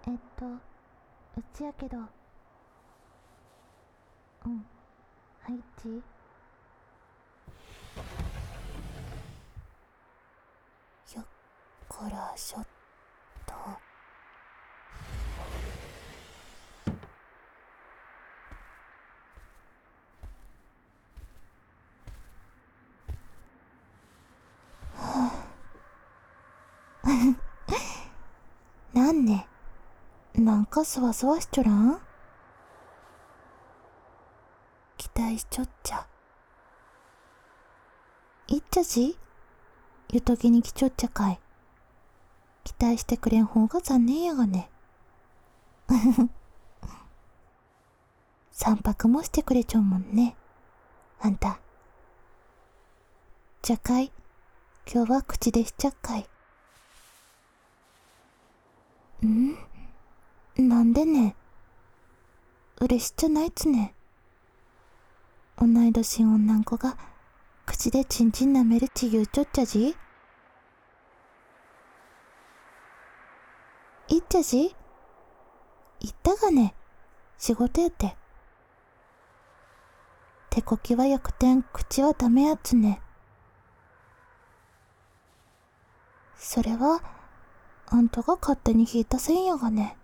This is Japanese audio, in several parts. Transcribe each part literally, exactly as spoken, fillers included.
えっとうちやけど。うん、はいち。 よっこらしょっと。なんね、なんかそわそわしちょらん？期待しちょっちゃ。いっちゃじゆとぎに来ちょっちゃかい。期待してくれん方が残念やがね。散泊もしてくれちょんもんね、あんた。じゃかい、今日は口でしちゃっかい。んなんでね。嬉しっちゃないつね。同い年女ん子が口でちんちん舐めるち言うちょっちゃじ。いっちゃじ言ったがね、仕事やって。手こきは薬点、口はダメやつね。それはあんたが勝手に引いたせんやがね。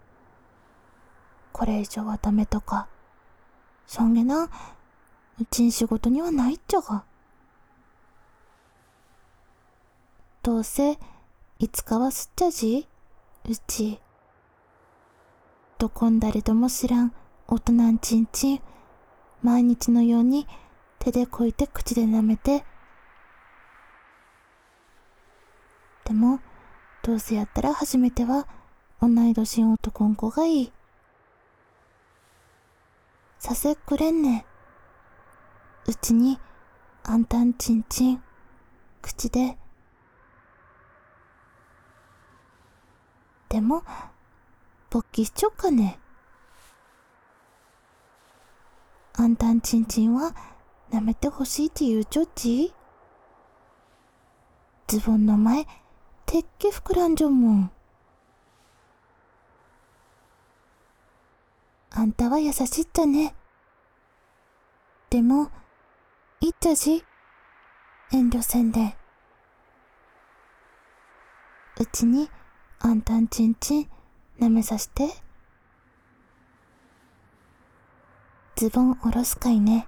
これ以上はダメとかそんげなうちん仕事にはないっちゃが。どうせいつかはすっちゃじうち。どこん誰とも知らん大人んちんちん毎日のように手でこいて口で舐めて。でもどうせやったら初めては同い年の男ん子がいい。させっくれんね。うちにあんたんちんちん口で。でも勃起しちょっかね。あんたんちんちんは舐めてほしいって言うちょっち。ズボンの前てっけ膨らんじょんもん。あんたは優しいっちゃね。でもいっちゃじ遠慮せんで。うちにあんたんちんちん舐めさして。ズボンおろすかいね。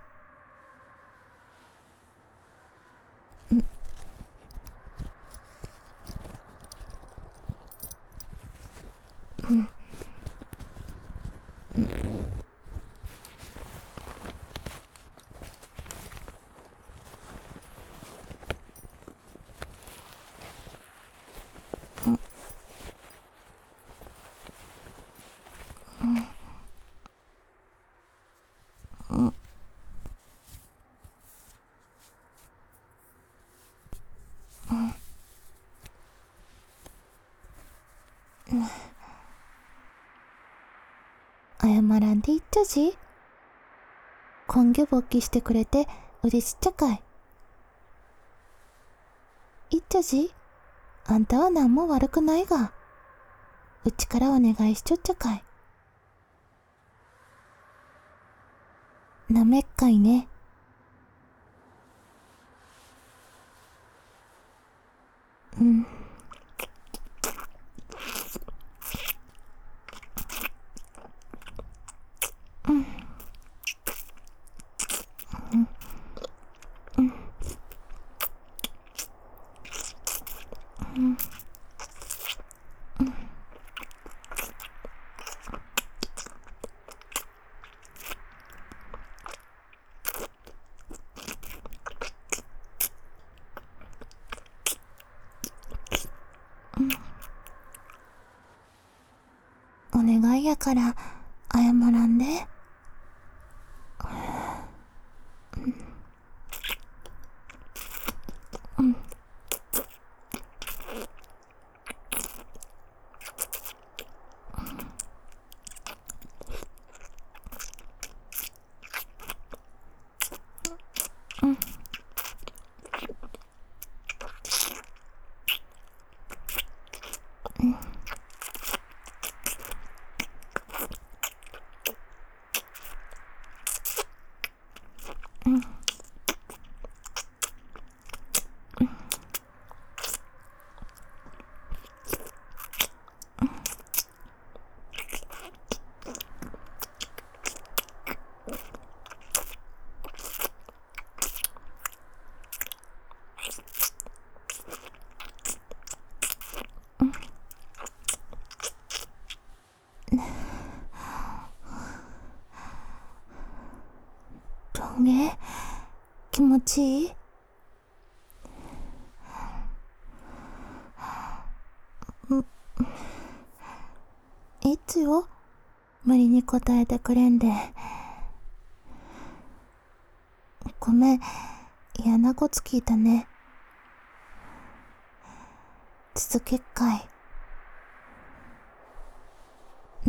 謝らんでいっちゃじ。今魚勃起してくれて嬉しっちゃかい。いっちゃじあんたは何も悪くないがうちからお願いしちょっちゃかい。なめっかいね。うんお願いやから謝らんで。 どげ、気持ちいい？いつよ、無理に答えてくれんで。ごめん、嫌なこと聞いたね。続けっかい。うん。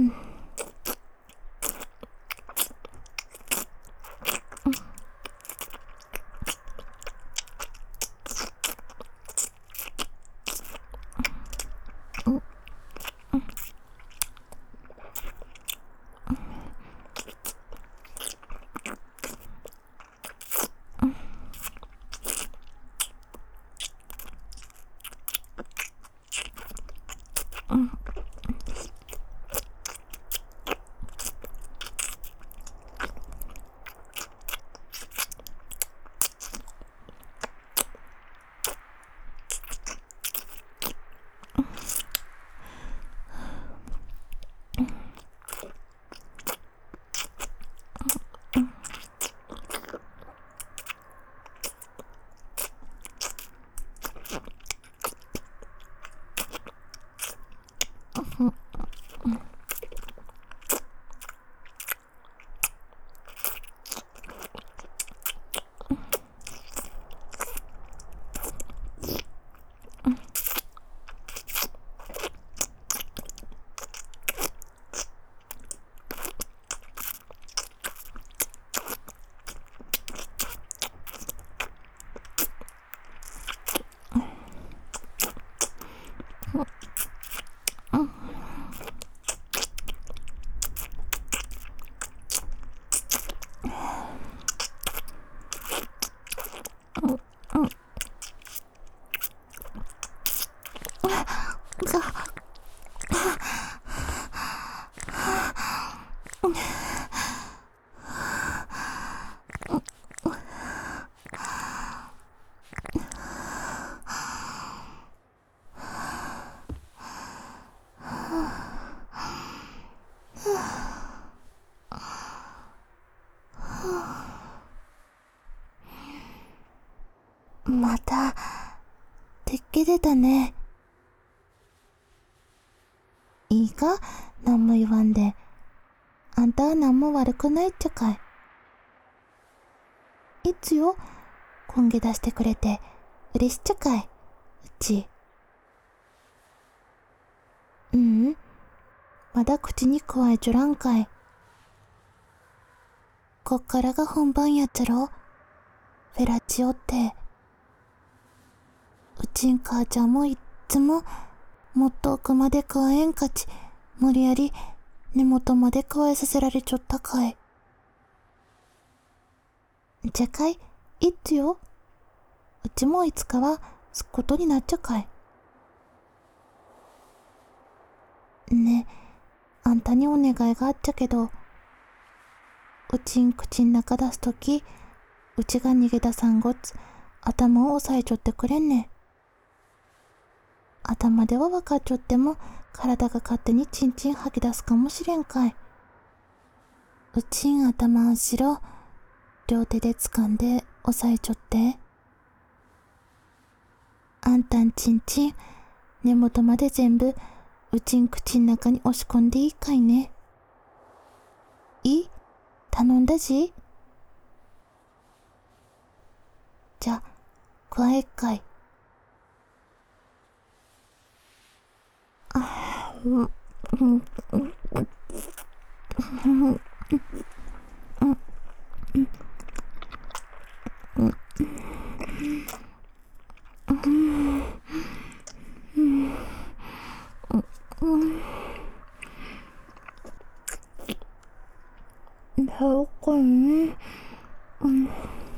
また、てっけ出たね。いいか、何も言わんで。あんたは何も悪くないっちゃかい。いつよ、今月出してくれて、嬉しっちゃかい、うち。ううん、まだ口に加えちょらんかい。こっからが本番やっちゃろ、フェラチオって。うちん母ちゃんもいっつも、もっと奥まで加えんかち、無理やり根元まで加えさせられちょったかい。じゃかい、いつよ。うちもいつかはすっことになっちゃかい。ね、あんたにお願いがあっちゃけど、うちん口ん中出すとき、うちが逃げ出さんごつ、頭を押さえちょってくれんね。頭では分かっちょっても、体が勝手にチンチン吐き出すかもしれんかい。うちん頭後ろ、両手で掴んで押さえちょって。あんたんちんちん、根元まで全部、うちん口ん中に押し込んでいいかいね。いい？頼んだじ？じゃ、加えっかい。あ、うん、うん、うん、うん、うん、そうかね。うん。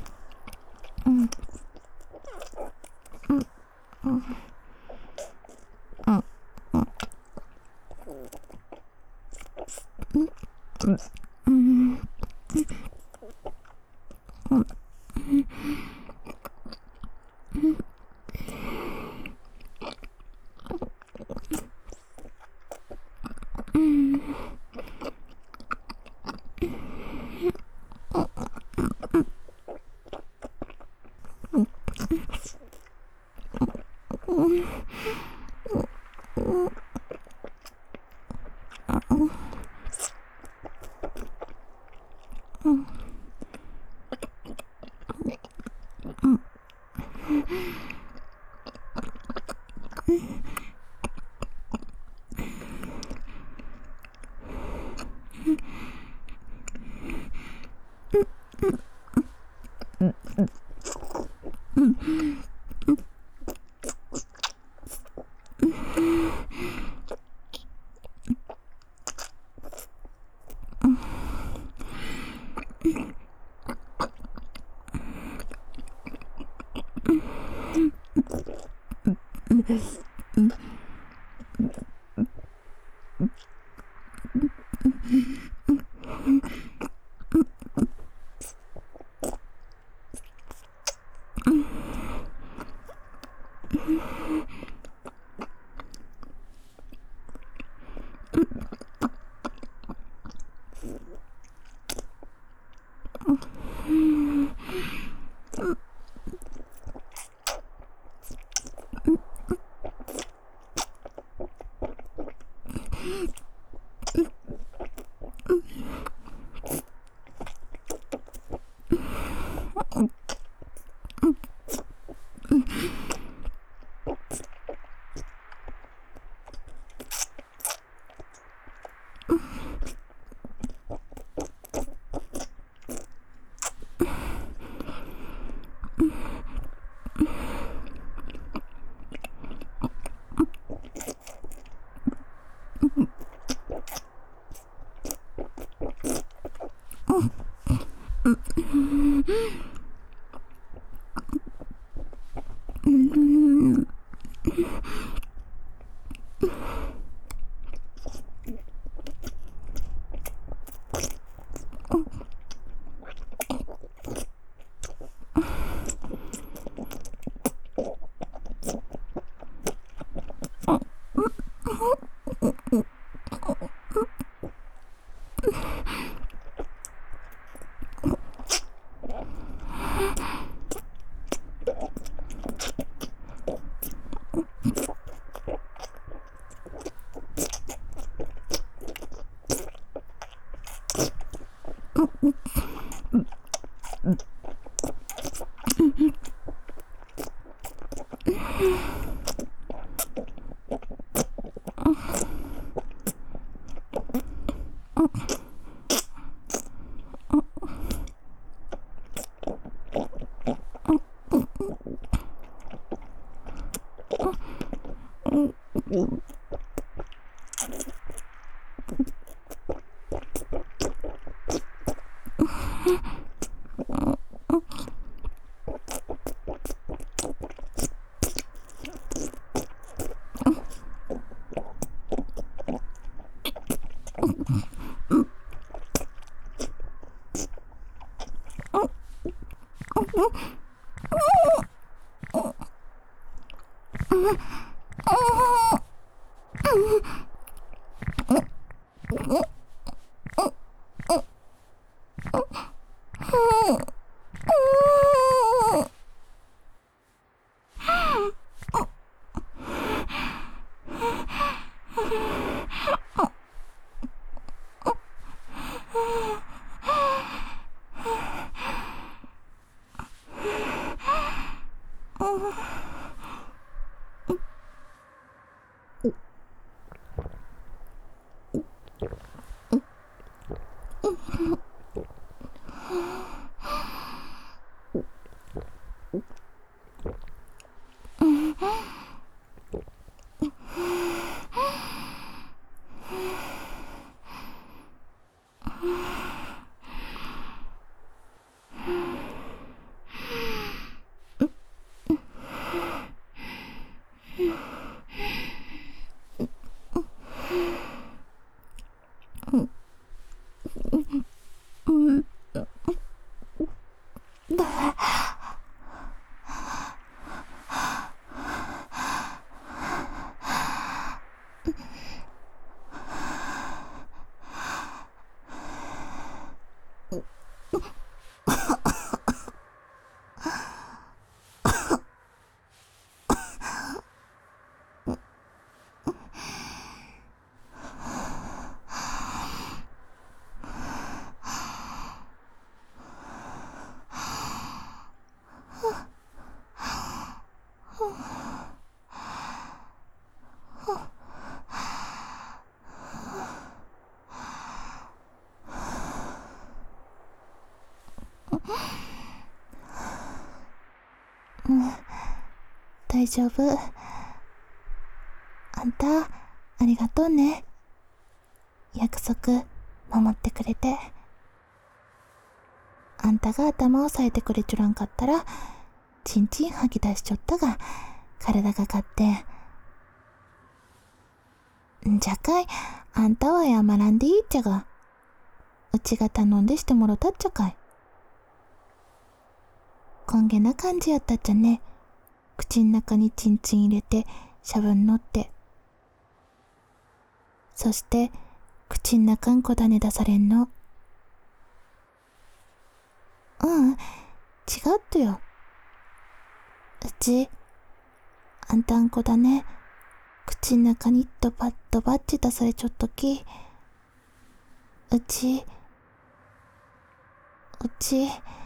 うん、大丈夫。あんた、ありがとうね。約束、守ってくれて。あんたが頭を押さえてくれちょらんかったら、ちんちん吐き出しちょったが、体が勝手。んじゃかい、あんたは謝らんでいいっちゃが。うちが頼んでしてもろたっちゃかい。こんげな感じやったっちゃね。口ん中にチンチン入れてしゃぶんのって。そして口ん中んこだね出されんの。うん、違うっとよ。うちあんたんこだね口ん中にドバッドバッチ出されちょっとき。うちうち